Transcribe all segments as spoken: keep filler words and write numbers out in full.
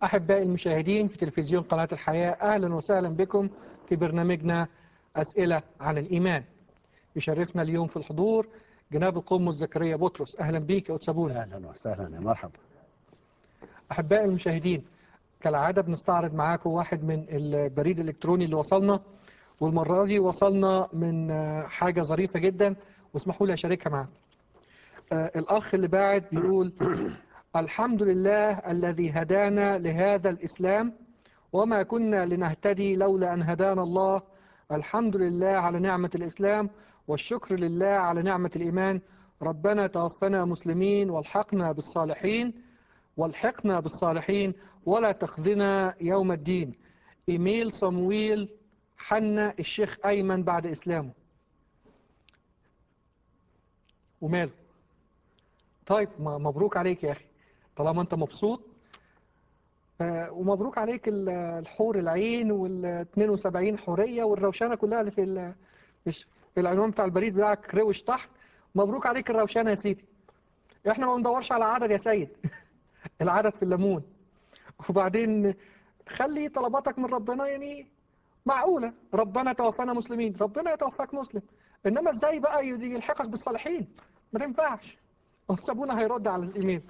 أحبائي المشاهدين في تلفزيون قناة الحياة، أهلا وسهلا بكم في برنامجنا أسئلة عن الإيمان. يشرفنا اليوم في الحضور جناب القمص زكريا بطرس. أهلا بيك يا أتسابون. أهلا وسهلا يا مرحبا. أحبائي المشاهدين، كالعادة بنستعرض معاكم واحد من البريد الإلكتروني اللي وصلنا، والمرة دي وصلنا من حاجة ظريفة جدا واسمحوا لي أشاركها معاكم. الأخ اللي باعت بيقول: الحمد لله الذي هدانا لهذا الإسلام وما كنا لنهتدي لولا أن هدانا الله. الحمد لله على نعمة الإسلام والشكر لله على نعمة الإيمان. ربنا توفنا مسلمين والحقنا بالصالحين والحقنا بالصالحين ولا تخذنا يوم الدين. إيميل صمويل حنا الشيخ أيمن بعد إسلامه. وماله؟ طيب مبروك عليك يا أخي، طالما أنت مبسوط. ومبروك عليك الحور العين وال اثنين وسبعين حورية والروشانة كلها اللي في العنوان بتاع البريد بتاعك روش تحت. مبروك عليك الروشانة يا سيدي. احنا ما بندورش على عدد يا سيد العدد في الليمون. وبعدين خلي طلباتك من ربنا يعني معقولة. ربنا توفانا مسلمين، ربنا يتوفاك مسلم، انما ازاي بقى يلحقك بالصالحين؟ ما تنفعش. وتسابونا هيرد على الايميل.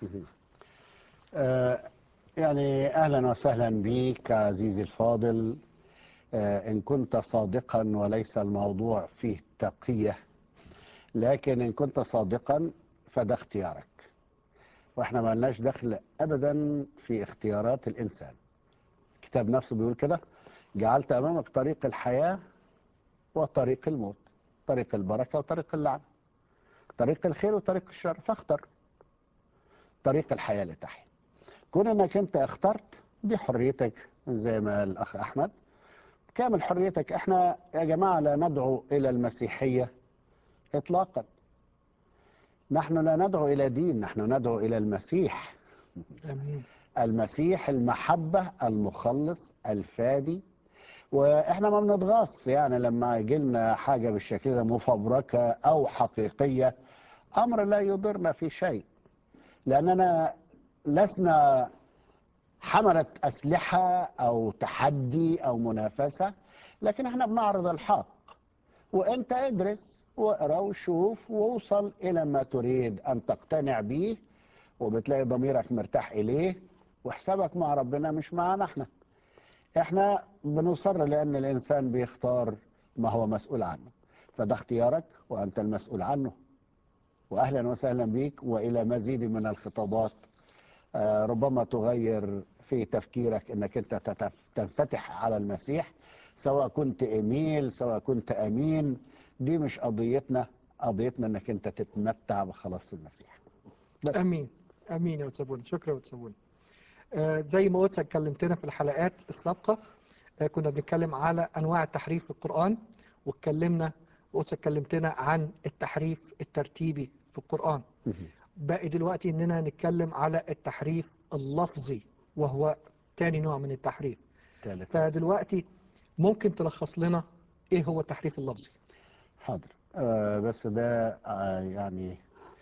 آه يعني أهلا وسهلا بك عزيزي الفاضل. آه إن كنت صادقا وليس الموضوع فيه تقية، لكن إن كنت صادقا فده اختيارك، وإحنا ما لناش دخل أبدا في اختيارات الإنسان. الكتاب نفسه بيقول كده: جعلت أمامك طريق الحياة وطريق الموت، طريق البركة وطريق اللعنة، طريق الخير وطريق الشر، فاختر طريق الحياة لتحيا. كون انك انت اخترت، دي حريتك زي ما الاخ احمد، كامل حريتك. احنا يا جماعة لا ندعو الى المسيحية اطلاقا، نحن لا ندعو الى دين، نحن ندعو الى المسيح. امين. المسيح المحبة، المخلص، الفادي. واحنا ما بنتغاص يعني لما يجي لنا حاجة بالشكل ده مفبركة او حقيقية، امر لا يضرنا في شيء، لاننا لسنا حملت أسلحة أو تحدي أو منافسة، لكن احنا بنعرض الحق. وانت ادرس واقرا وشوف ووصل إلى ما تريد أن تقتنع به، وبتلاقي ضميرك مرتاح إليه، وحسابك مع ربنا مش معنا احنا. احنا بنصر لأن الإنسان بيختار ما هو مسؤول عنه، فده اختيارك وأنت المسؤول عنه. وأهلا وسهلا بيك، وإلى مزيد من الخطابات آه ربما تغير في تفكيرك انك انت تنفتح على المسيح، سواء كنت ايميل سواء كنت امين. دي مش قضيتنا، قضيتنا انك انت تتمتع بخلاص المسيح بس. امين امين يا وتسابون. شكرا يا وتسابون. آه زي ما قلت اتكلمتنا في الحلقات السابقة، آه كنا بنتكلم على انواع التحريف في القرآن، واتكلمنا وقلت اتكلمتنا عن التحريف الترتيبي في القرآن. باقي دلوقتي اننا نتكلم على التحريف اللفظي، وهو تاني نوع من التحريف. فدلوقتي ممكن تلخص لنا ايه هو التحريف اللفظي؟ حاضر. آه بس ده آه يعني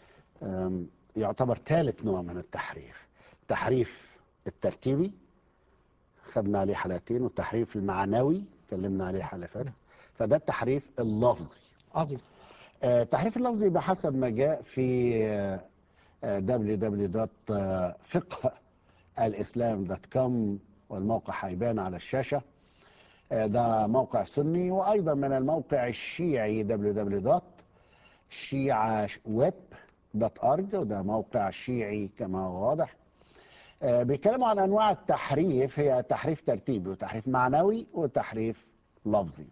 يعتبر ثالث نوع من التحريف. التحريف الترتيبي خدنا عليه حلقتين، والتحريف المعنوي اتكلمنا عليه حلقة فاتت، فده التحريف اللفظي. عظيم. آه التحريف اللفظي بحسب ما جاء في آه دبليو دبليو دبليو دوت فقه الاسلام دوت كوم، والموقع هيبان على الشاشة. آه ده موقع سني، وأيضا من الموقع الشيعي دبليو دبليو دبليو دوت شيعة ويب دوت أورج، وده موقع شيعي كما هو واضح. آه بيتكلموا عن أنواع التحريف، هي تحريف ترتيبي وتحريف معنوي وتحريف لفظي.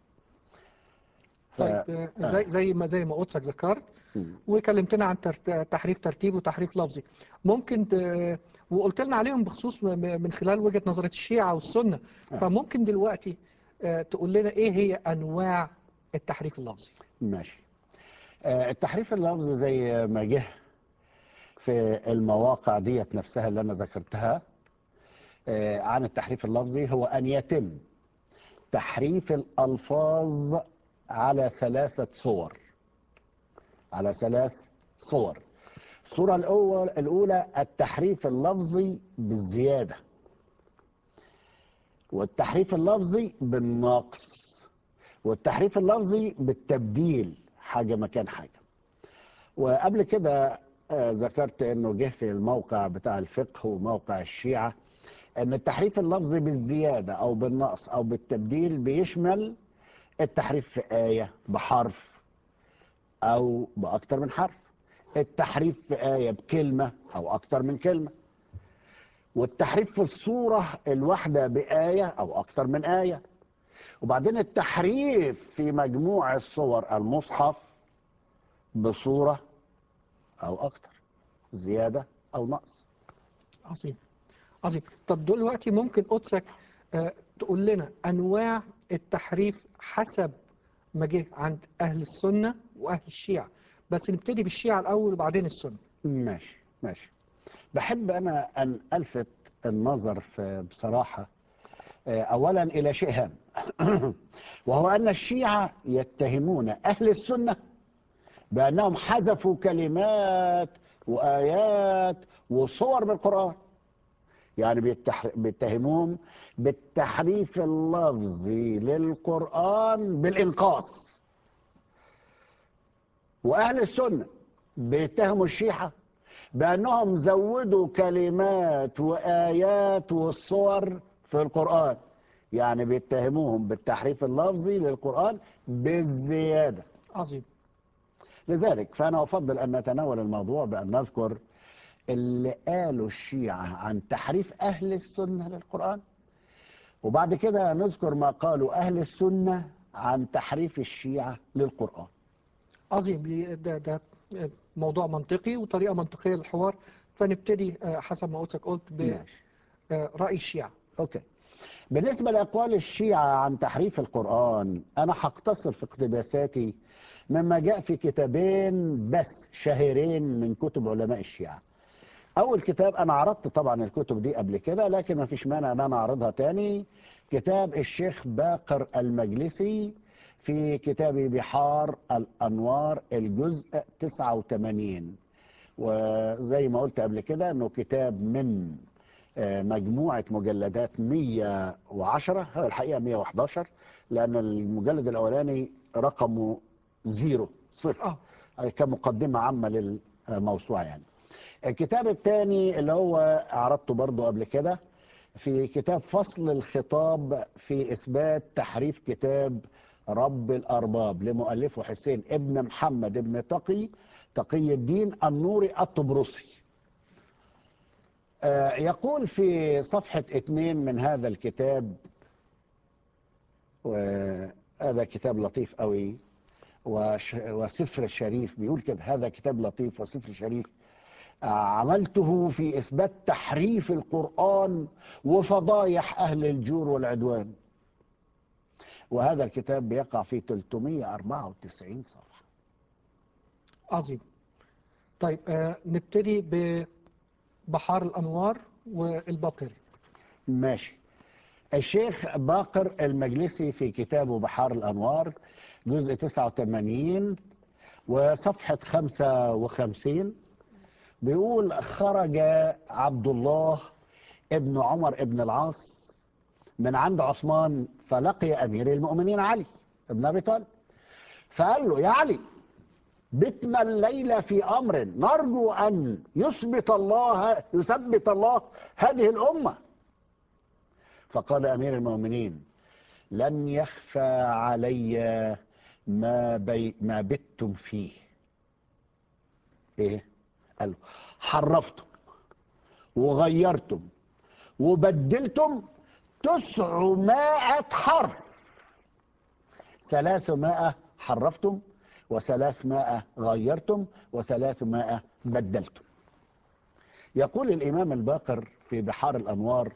طيب زي زي ما زي ما قدسك ذكرت وكلمتنا عن تحريف ترتيبي وتحريف لفظي، ممكن وقلت لنا عليهم بخصوص من خلال وجهة نظرة الشيعة والسنة. فممكن دلوقتي تقول لنا ايه هي انواع التحريف اللفظي؟ ماشي. التحريف اللفظي زي ما جه في المواقع ديت نفسها اللي انا ذكرتها عن التحريف اللفظي، هو ان يتم تحريف الالفاظ على ثلاثة صور، على ثلاث صور. الصورة الأول الأولى التحريف اللفظي بالزيادة، والتحريف اللفظي بالنقص، والتحريف اللفظي بالتبديل حاجة مكان حاجة. وقبل كده آه، ذكرت انه جه في الموقع بتاع الفقه وموقع الشيعة ان التحريف اللفظي بالزيادة او بالنقص او بالتبديل بيشمل التحريف في آية بحرف او باكتر من حرف، التحريف في آية بكلمة او اكتر من كلمة، والتحريف في الصورة الواحدة بآية او اكتر من آية، وبعدين التحريف في مجموع الصور المصحف بصورة او اكتر، زيادة او نقص. عظيم عظيم. طب دلوقتي ممكن قدسك آه، تقول لنا أنواع التحريف حسب ما جه عند أهل السنة وأهل الشيعة، بس نبتدي بالشيعة الأول وبعدين السنة. ماشي ماشي. بحب أنا أن ألفت النظر في بصراحة آه، أولا إلى شيء هام وهو أن الشيعة يتهمون أهل السنة بأنهم حذفوا كلمات وآيات وصور من القرآن. يعني بيتح- بيتهموهم بالتحريف اللفظي للقرآن بالإنقاص. وأهل السنة بيتهموا الشيعة بأنهم زودوا كلمات وآيات والصور في القرآن. يعني بيتهموهم بالتحريف اللفظي للقرآن بالزيادة. عظيم. لذلك فأنا أفضل أن نتناول الموضوع بأن نذكر اللي قالوا الشيعة عن تحريف أهل السنة للقرآن، وبعد كده نذكر ما قالوا أهل السنة عن تحريف الشيعة للقرآن. عظيم. لي- ده ده آه، موضوع منطقي وطريقة منطقية للحوار، فنبتدي آه، حسب ما قدسك قلت ماشي. برأي الشيعة. أوكي. بالنسبة لأقوال الشيعة عن تحريف القرآن، أنا هقتصر في اقتباساتي مما جاء في كتابين بس شهيرين من كتب علماء الشيعة. أول كتاب، أنا عرضت طبعا الكتب دي قبل كده لكن ما فيش مانع أن أنا أعرضها تاني، كتاب الشيخ باقر المجلسي في كتاب بحار الأنوار الجزء تسعة وثمانين. وزي ما قلت قبل كده أنه كتاب من آه، مجموعة مجلدات مية وعشرة، هو الحقيقة مية وحداشر لأن المجلد الأولاني رقمه زيرو صفر اه آه، كمقدمة عامة للموسوعة. يعني الكتاب الثاني اللي هو عرضته برضو قبل كده في كتاب فصل الخطاب في إثبات تحريف كتاب رب الأرباب لمؤلفه حسين ابن محمد ابن تقي تقي الدين النوري الطبرسي. آه، يقول في صفحة اثنين من هذا الكتاب، وهذا كتاب لطيف قوي وش- وسفر شريف، بيقول كده: هذا كتاب لطيف وسفر شريف آه، عملته في إثبات تحريف القرآن وفضايح أهل الجور والعدوان. وهذا الكتاب بيقع في ثلاثمائة وأربعة وتسعين صفحة. عظيم. طيب آه، نبتدي ببحار الأنوار والباقري. ماشي. الشيخ باقر المجلسي في كتابه بحار الأنوار جزء تسعة وثمانين وصفحة خمسة وخمسين بيقول: خرج عبد الله ابن عمر ابن العاص من عند عثمان فلقي أمير المؤمنين علي ابن أبي طالب، فقال له: يا علي، بتنا الليلة في أمر نرجو أن يثبت الله يثبت الله هذه الأمة. فقال أمير المؤمنين: لن يخفى علي ما بي ما بتم فيه. ايه؟ قال له: حرفتم وغيرتم وبدلتم تسعمائة حرف، ثلاثمائة حرفتم وثلاثمائة غيرتم وثلاثمائة بدلتم. يقول الإمام الباقر في بحار الأنوار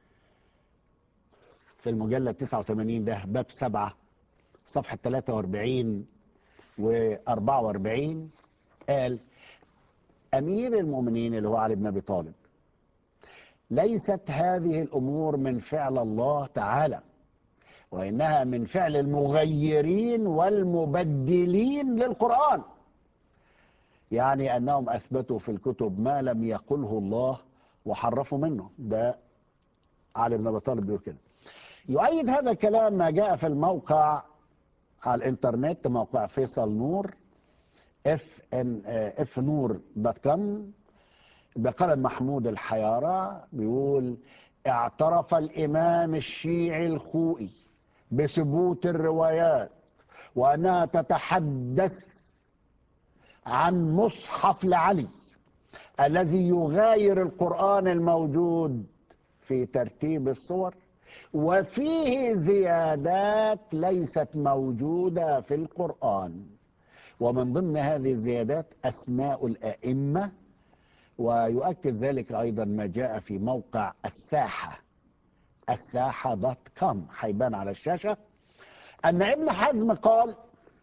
في المجلد تسعة وثمانين ده باب سبعة صفحة ثلاثة وأربعين وأربعة وأربعين، قال: أمير المؤمنين اللي هو علي بن أبي طالب، ليست هذه الأمور من فعل الله تعالى، وإنها من فعل المغيرين والمبدلين للقرآن. يعني أنهم أثبتوا في الكتب ما لم يقله الله وحرفوا منه. ده علي بن أبي طالب بيقول كده. يؤيد هذا الكلام ما جاء في الموقع على الانترنت، موقع فيصل نور اف ان اف نور دوت كوم، بقلم محمود الحيارى، بيقول: اعترف الامام الشيعي الخوئي بثبوت الروايات وانها تتحدث عن مصحف لعلي الذي يغاير القرآن الموجود في ترتيب الصور، وفيه زيادات ليست موجودة في القرآن. ومن ضمن هذه الزيادات أسماء الأئمة. ويؤكد ذلك أيضا ما جاء في موقع الساحة، الساحة دوت كوم، هيبان على الشاشة، أن ابن حزم قال: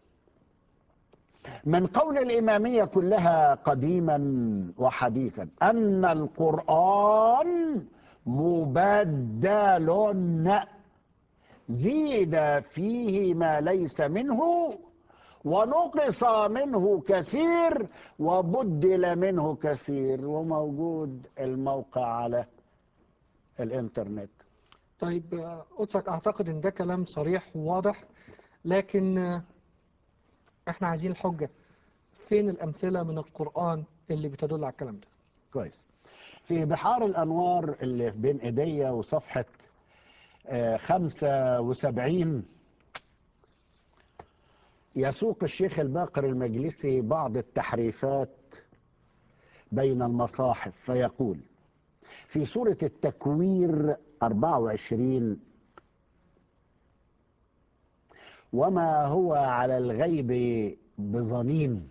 من قول الإمامية كلها قديما وحديثا أن القرآن مبدل، زيد فيه ما ليس منه ونقص منه كثير وبدل منه كثير. وموجود الموقع على الانترنت. طيب آه، قدسك أعتقد إن ده كلام صريح وواضح، لكن آه، إحنا عايزين الحجة. فين الأمثلة من القرآن اللي بتدل على الكلام ده؟ كويس. في بحار الأنوار اللي بين إيديا وصفحة آه، خمسة وسبعين، يسوق الشيخ الباقر المجلسي بعض التحريفات بين المصاحف، فيقول في سورة التكوير أربعة وعشرين: وما هو على الغيب بظنين،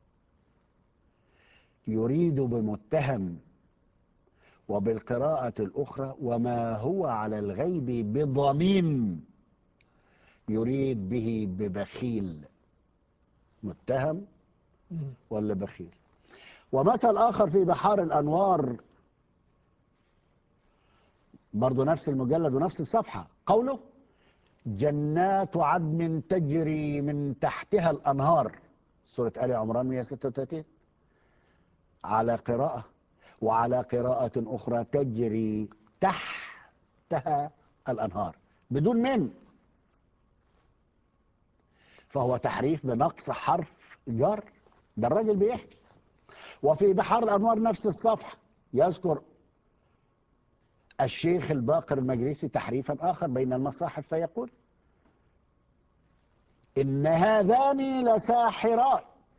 يريد بمتهم. وبالقراءة الأخرى: وما هو على الغيب بضنين، يريد به ببخيل. متهم مم. ولا بخيل؟ ومثل آخر في بحار الأنوار، برضو نفس المجلد ونفس الصفحة، قوله: جنات عدن تجري من تحتها الأنهار، سورة آل عمران مئة وستة وثلاثين، على قراءة. وعلى قراءة أخرى: تجري تحتها الأنهار بدون من، فهو تحريف بنقص حرف جر. ده الراجل بيحكي. وفي بحار الأنوار نفس الصفحة يذكر الشيخ الباقر المجلسي تحريفا آخر بين المصاحف، فيقول: إن هذان لساحران،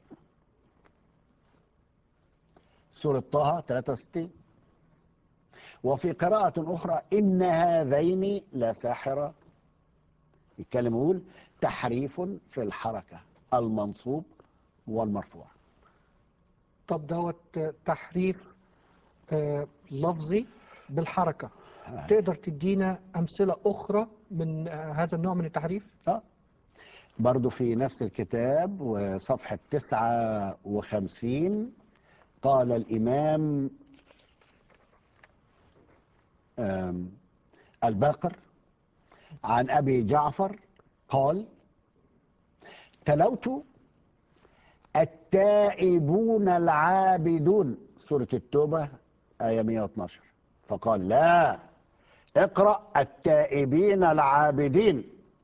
سورة طه ثلاثة وستين. وفي قراءة أخرى: إن هذين لساحران. يتكلم يقول تحريف في الحركة، المنصوب والمرفوع. طب دوت آه، تحريف آه، لفظي بالحركة. تقدر تدينا أمثلة أخرى من آه، هذا النوع من التحريف؟ آه. برضو في نفس الكتاب وصفحة تسعة وخمسين، قال الإمام آم، الباقر عن أبي جعفر قال: تلوت التائبون العابدون، سورة التوبة آية مئة واثناشر، فقال: لا، اقرأ التائبين العابدين.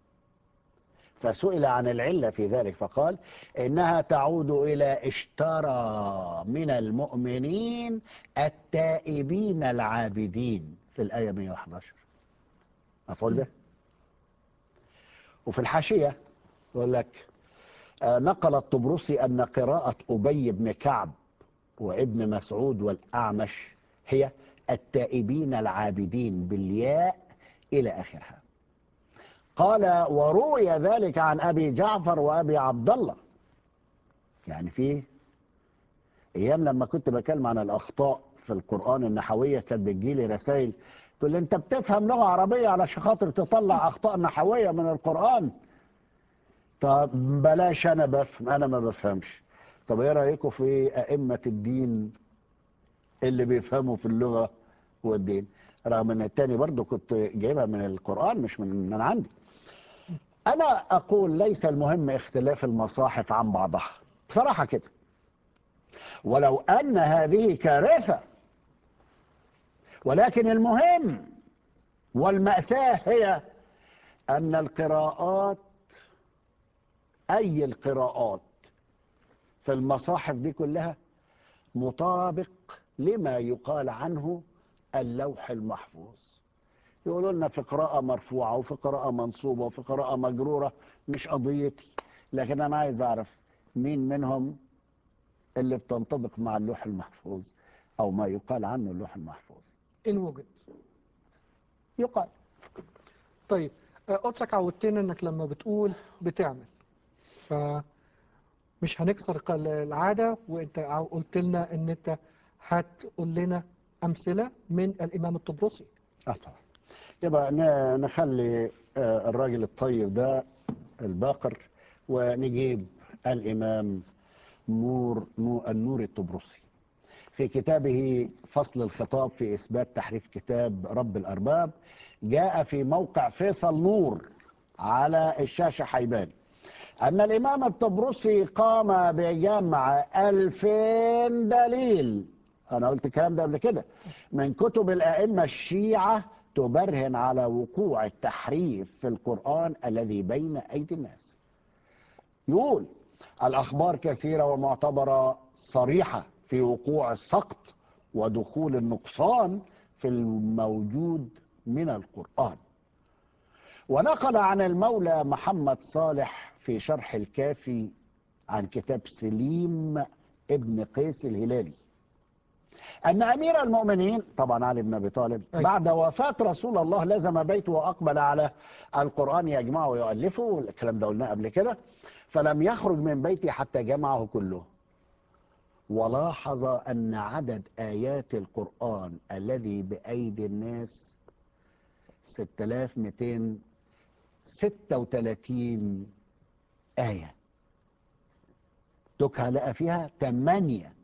فسئل عن العلة في ذلك فقال: إنها تعود إلى اشترى من المؤمنين التائبين العابدين في الآية مئة وأحد عشر، مفعول به. وفي الحاشية يقول لك: آه، نقل الطبرسي أن قراءة أبي بن كعب وابن مسعود والأعمش هي التائبين العابدين بالياء إلى آخرها. قال: وروي ذلك عن أبي جعفر وأبي عبد الله. يعني في أيام لما كنت بكلم عن الأخطاء في القرآن النحوية كانت بتجيلي رسائل تقول لي: أنت بتفهم لغة عربية علشان خاطر تطلع أخطاء نحوية من القرآن؟ طب بلاش، أنا بفهم، أنا ما بفهمش. طب إيه رأيكم في أئمة الدين اللي بيفهموا في اللغة والدين؟ رغم أن التاني برضو كنت جايبها من القرآن مش من, من عندي. أنا أقول ليس المهم اختلاف المصاحف عن بعضها بصراحة كده، ولو أن هذه كارثة، ولكن المهم والمأساة هي أن القراءات، أي القراءات في المصاحف دي كلها مطابق لما يقال عنه اللوح المحفوظ. يقولوا لنا في قراءة مرفوعة وفي قراءة منصوبة وفي قراءة مجرورة، مش قضيتي، لكن أنا عايز أعرف مين منهم اللي بتنطبق مع اللوح المحفوظ أو ما يقال عنه اللوح المحفوظ. إن وجد. يقال. طيب آه، قدسك عودتنا إنك لما بتقول بتعمل، فمش هنكسر قل- العادة، وأنت عو- قلت لنا إن أنت هتقول لنا أمثلة من الإمام الطبرسي. اه طبعا. يبقى ن- نخلي آه، الراجل الطيب ده الباقر ونجيب الإمام نور نور النور الطبرسي في كتابه فصل الخطاب في إثبات تحريف كتاب رب الأرباب. جاء في موقع فيصل نور على الشاشة حيبان أن الإمام الطبرسي قام بجمع ألفين دليل، أنا قلت الكلام ده قبل كده، من كتب الأئمة الشيعة تبرهن على وقوع التحريف في القرآن الذي بين أيدي الناس. يقول الأخبار كثيرة ومعتبرة صريحة في وقوع السقط ودخول النقصان في الموجود من القرآن. ونقل عن المولى محمد صالح في شرح الكافي عن كتاب سليم ابن قيس الهلالي أن أمير المؤمنين طبعا علي بن أبي طالب أي. بعد وفاة رسول الله لزم بيته وأقبل على القرآن يجمعه ويؤلفه، الكلام ده قلناه قبل كده، فلم يخرج من بيته حتى جمعه كله. ولاحظ أن عدد آيات القرآن الذي بأيدي الناس ستة آلاف ومئتين وستة وثلاثين آية. دكها لقى فيها ثمانية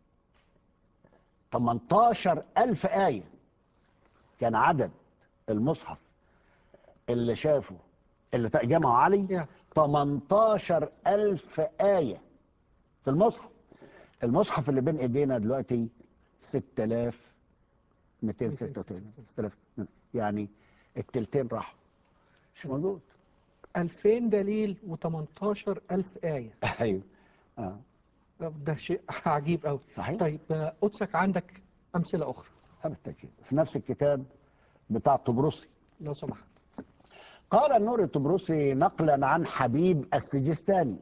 ثمانية عشر ألف آية. كان عدد المصحف اللي شافه اللي جمعه علي يا ثمانية عشر ألف آية في المصحف. المصحف اللي بين ايدينا دلوقتي ستة آلاف ومئتين وستة وثلاثين، ستة آلاف، يعني التلتين راحوا، مش موجود. ألفين دليل و18 ألف آية. ايوه اه ده شيء عجيب أوي. صحيح. طيب آه، قدسك عندك أمثلة أخرى بالتأكيد في نفس الكتاب بتاع طبرسي. لو سمحت. قال النور الطبرسي نقلا عن حبيب السجستاني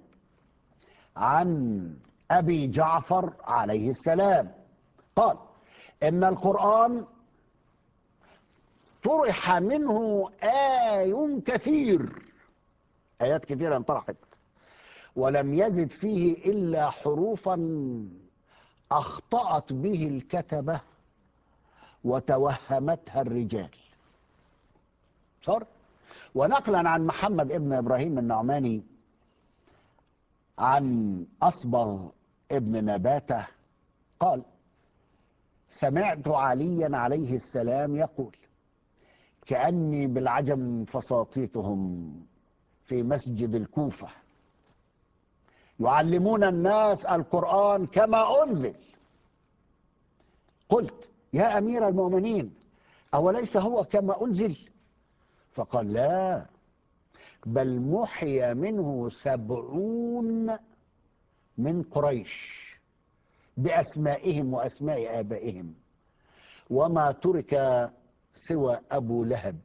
عن أبي جعفر عليه السلام قال إن القرآن طرح منه آي كثير، آيات كثيرة انطرحت، ولم يزد فيه إلا حروفا أخطأت به الكتبة وتوهمتها الرجال. صار. ونقلا عن محمد ابن إبراهيم النعماني عن أصبغ ابن نباتة قال سمعت عليا عليه السلام يقول كأني بالعجم فساطيتهم في مسجد الكوفة يعلمون الناس القرآن كما أنزل. قلت يا أمير المؤمنين أوليس هو كما أنزل؟ فقال لا، بل محي منه سبعون من قريش بأسمائهم وأسماء آبائهم، وما ترك سوى أبو لهب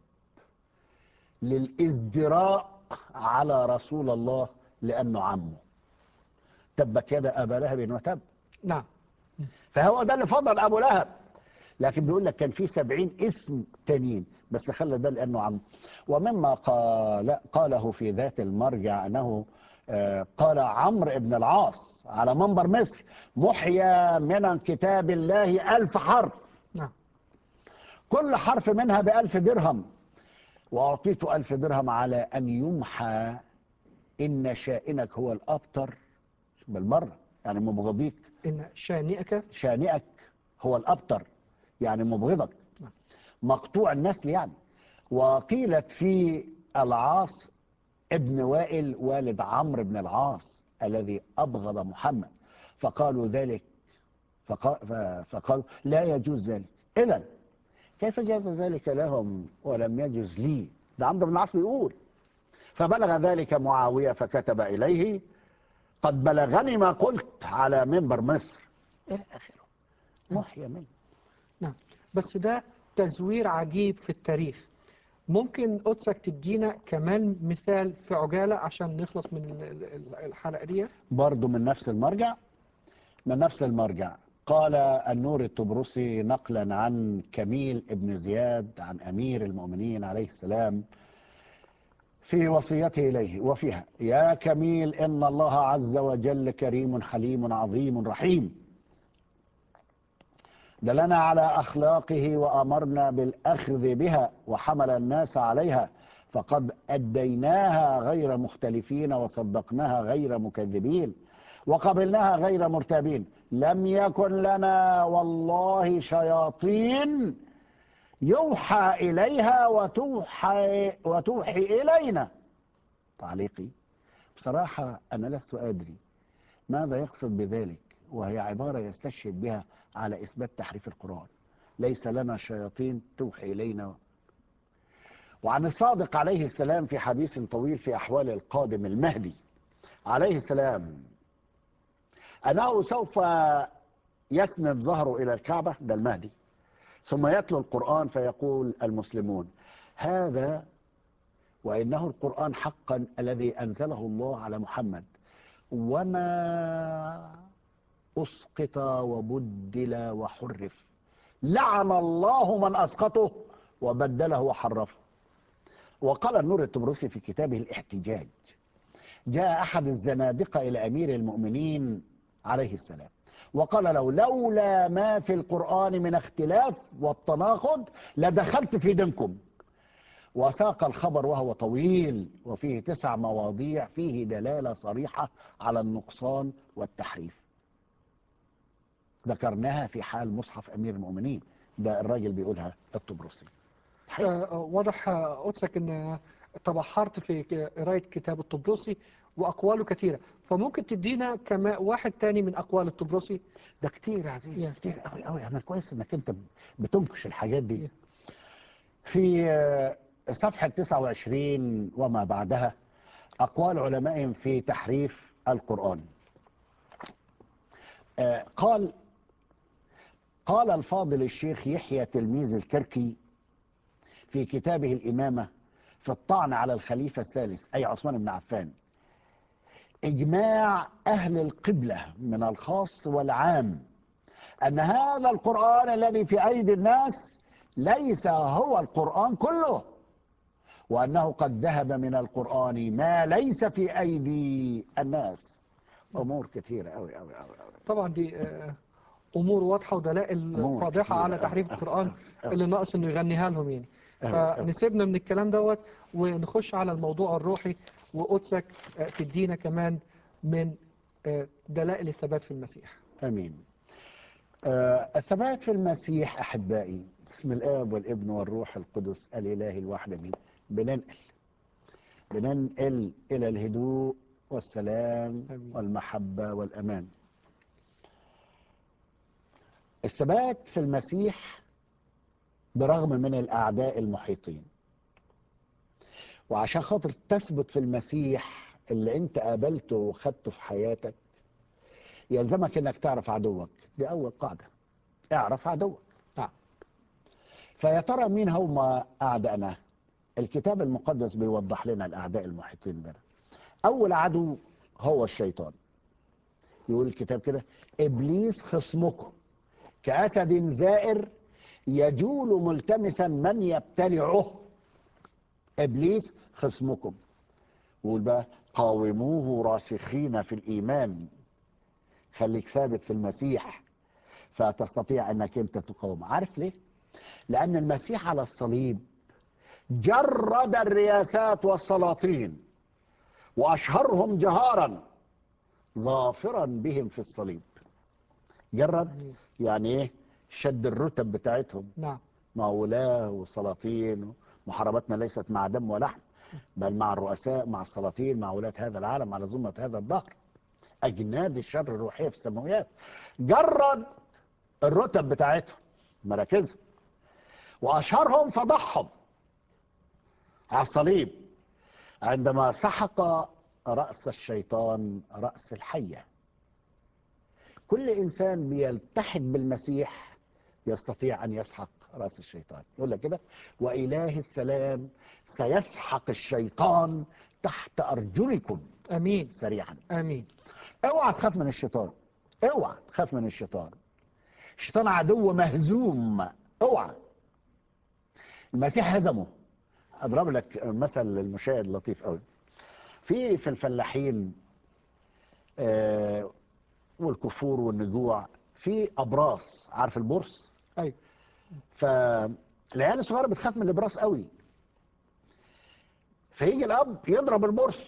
للازدراء على رسول الله لأنه عمه. تبت يد أبا لهب وتب. نعم. فهو ده اللي فضل أبو لهب، لكن بيقول لك كان في سبعين اسم تانيين بس خلى ده لأنه عمه. ومما قال قاله في ذات المرجع أنه آه، قال عمرو بن العاص على منبر مصر محيا من كتاب الله ألف حرف، نعم. كل حرف منها بألف درهم، وأعطيت ألف درهم على أن يمحى إن شائنك هو الأبتر بالمرة، يعني مبغضيك، إن شانئك. شانئك هو الأبتر يعني مبغضك، نعم. مقطوع النسل يعني. وقيلت في العاص ابن وائل والد عمرو بن العاص الذي أبغض محمد، فقالوا ذلك فقا- فقالوا لا يجوز ذلك. إذن كيف جاز ذلك لهم ولم يجوز لي؟ ده عمرو بن العاص بيقول فبلغ ذلك معاوية فكتب إليه: قد بلغني ما قلت على منبر مصر، إلى آخره. محيا منه. نعم. بس ده تزوير عجيب في التاريخ. ممكن قدسك تدينا كمان مثال في عجالة عشان نخلص من ال- ال- الحلقة دي؟ برضه من نفس المرجع من نفس المرجع قال النور الطبرسي نقلا عن كميل ابن زياد عن أمير المؤمنين عليه السلام في وصيته إليه وفيها: يا كميل، إن الله عز وجل كريم حليم عظيم رحيم، دلنا على أخلاقه وأمرنا بالأخذ بها وحمل الناس عليها، فقد أديناها غير مختلفين وصدقناها غير مكذبين وقبلناها غير مرتابين. لم يكن لنا والله شياطين يوحى إليها وتوحى, وتوحي إلينا. تعليقي: بصراحة أنا لست أدري ماذا يقصد بذلك، وهي عبارة يستشهد بها على إثبات تحريف القرآن. ليس لنا شياطين توحي إلينا. وعن الصادق عليه السلام في حديث طويل في أحوال القادم المهدي عليه السلام أنه سوف يسند ظهره إلى الكعبة، ده المهدي، ثم يتلو القرآن فيقول المسلمون: هذا وإنه القرآن حقا الذي أنزله الله على محمد، وما أسقط وبدل وحرف، لعن الله من أسقطه وبدله وحرفه. وقال النور الطبرسي في كتابه الاحتجاج: جاء أحد الزنادقة إلى أمير المؤمنين عليه السلام وقال له: لولا ما في القرآن من اختلاف والتناقض لدخلت في دينكم. وساق الخبر وهو طويل وفيه تسع مواضيع فيه دلالة صريحة على النقصان والتحريف، ذكرناها في حال مصحف أمير المؤمنين. ده الراجل بيقولها الطبرسي. آه، واضح آه، قدسك ان تبحرت في ك- قرايه كتاب الطبرسي واقواله كثيره، فممكن تدينا كمان واحد تاني من اقوال الطبرسي؟ ده كتير يا عزيزي، Yeah. كتير قوي قوي. انا كويس انك انت بتنكش الحاجات دي. Yeah. في آه، صفحة تسعة وعشرين وما بعدها أقوال علمائهم في تحريف القرآن. آه، قال قال الفاضل الشيخ يحيى تلميذ الكركي في كتابه الإمامة في الطعن على الخليفة الثالث أي عثمان بن عفان: إجماع أهل القبلة من الخاص والعام أن هذا القرآن الذي في أيدي الناس ليس هو القرآن كله، وأنه قد ذهب من القرآن ما ليس في أيدي الناس. أمور كثيرة أوي أوي أوي أوي. طبعا دي آه، امور واضحه ودلائل أمور فاضحه كثيرة على أوي تحريف أوي القران، أوي أوي اللي ناقص انه يغنيها لهم يعني. أوي أوي. فنسيبنا من الكلام دوت ونخش على الموضوع الروحي، وقدسك آه، تدينا كمان من آه، دلائل الثبات في المسيح. آمين. آه الثبات في المسيح أحبائي، بسم الآب والابن والروح القدس الإله الواحد أمين. بننقل بننقل إلى الهدوء والسلام آمين. والمحبة والأمان. الثبات في المسيح برغم من الأعداء المحيطين. وعشان خاطر تثبت في المسيح اللي انت قابلته وخدته في حياتك، يلزمك انك تعرف عدوك. دي أول قاعدة، اعرف عدوك. نعم. فيا ترى مين هم أعدائنا؟ الكتاب المقدس بيوضح لنا الأعداء المحيطين بنا. أول عدو هو الشيطان. يقول الكتاب كده: إبليس خصمكم كأسد زائر يجول ملتمسا من يبتلعه. إبليس خصمكم. يقول بقى: قاوموه راسخين في الإيمان. خليك ثابت في المسيح فتستطيع أنك أنت تقاوم. عارف ليه؟ لأن المسيح على الصليب جرد الرياسات والسلاطين وأشهرهم جهارا ظافرا بهم في الصليب. جرد يعني ايه؟ شد الرتب بتاعتهم. نعم. مع ولاة وسلاطين. محاربتنا ليست مع دم ولحم، بل مع الرؤساء، مع السلاطين، مع ولاة هذا العالم، على ظلمة هذا الدهر، أجناد الشر الروحية في السماويات. جرد الرتب بتاعتهم، مراكزهم، وأشهرهم فضحهم على الصليب. عندما سحق رأس الشيطان رأس الحية. كل إنسان بيلتحد بالمسيح يستطيع أن يسحق رأس الشيطان. يقول لك كده: وإله السلام سيسحق الشيطان تحت أرجلكم امين سريعا. امين. اوعى تخاف من الشيطان، اوعى تخاف من الشيطان. الشيطان عدو مهزوم، اوعى. المسيح هزمه. اضرب لك مثل للمشاهد لطيف قوي. في في الفلاحين آه والكفور والنجوع في ابراص، عارف البرص؟ ايوه. فالعيال الصغيره بتخاف من الابراص قوي، فيجي الاب يضرب البرص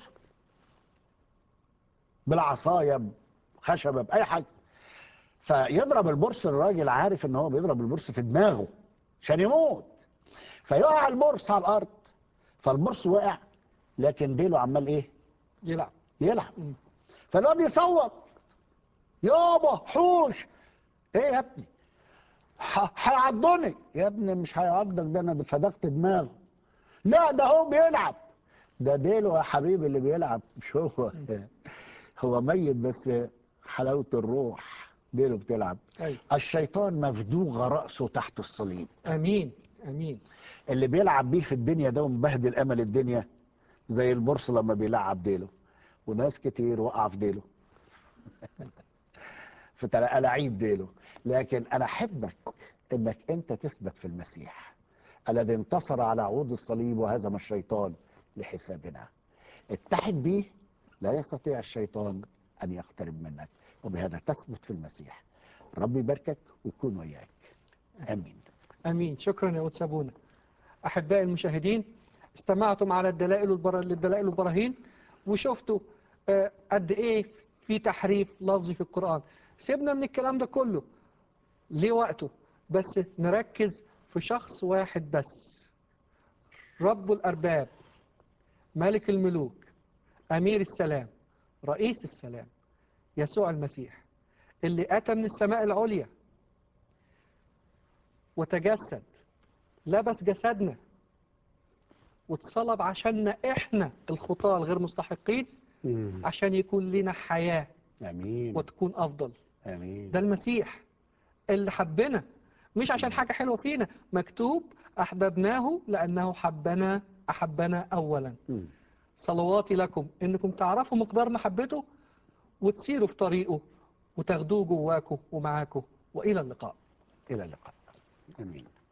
بالعصايه بخشبه باي حاجه، فيضرب البرص، الراجل عارف ان هو بيضرب البرص في دماغه عشان يموت، فيقع البرص على الارض، فالبرص وقع لكن ديله عمال ايه؟ يلعب. يلعب. مم. فالواد يصوت: يابا حوش. ايه يا ابني؟ ح- هيعضني. يا ابني مش هيعضك، ده انا فدكت دماغه. لا ده هو بيلعب. ده ديله يا حبيبي اللي بيلعب، مش هو. هو ميت بس حلاوة الروح ديله بتلعب. ايوه. الشيطان مفدوغ رأسه تحت الصليب. امين امين. اللي بيلعب بيه في الدنيا ده ومبهدل امل الدنيا زي البورصة لما بيلعب ديله، وناس كتير وقع في ديله في ألاعيب ديله. لكن انا احبك انك انت تثبت في المسيح الذي انتصر على عود الصليب وهزم الشيطان لحسابنا. اتحد بيه، لا يستطيع الشيطان ان يقترب منك، وبهذا تثبت في المسيح. ربي يباركك ويكون وياك. امين. امين. شكرا يا قدس ابونا. احبائي المشاهدين، استمعتم على الدلائل والبر... للدلائل والبراهين، وشفتوا آه، قد ايه في تحريف لفظي في القرآن. سيبنا من الكلام ده كله، ليه وقته، بس نركز في شخص واحد بس: رب الأرباب، ملك الملوك، أمير السلام، رئيس السلام، يسوع المسيح، اللي أتى من السماء العليا وتجسد، لبس جسدنا واتصلب عشاننا إحنا الخطاة الغير مستحقين، مم. عشان يكون لنا حياة امين. وتكون أفضل. امين. ده المسيح اللي حبنا، مش عشان حاجة حلوة فينا. مكتوب: أحببناه لأنه حبنا أحبنا أولا. مم. صلواتي لكم إنكم تعرفوا مقدار محبته وتسيروا في طريقه وتاخدوه جواكم ومعاكم. وإلى اللقاء. الى اللقاء. امين.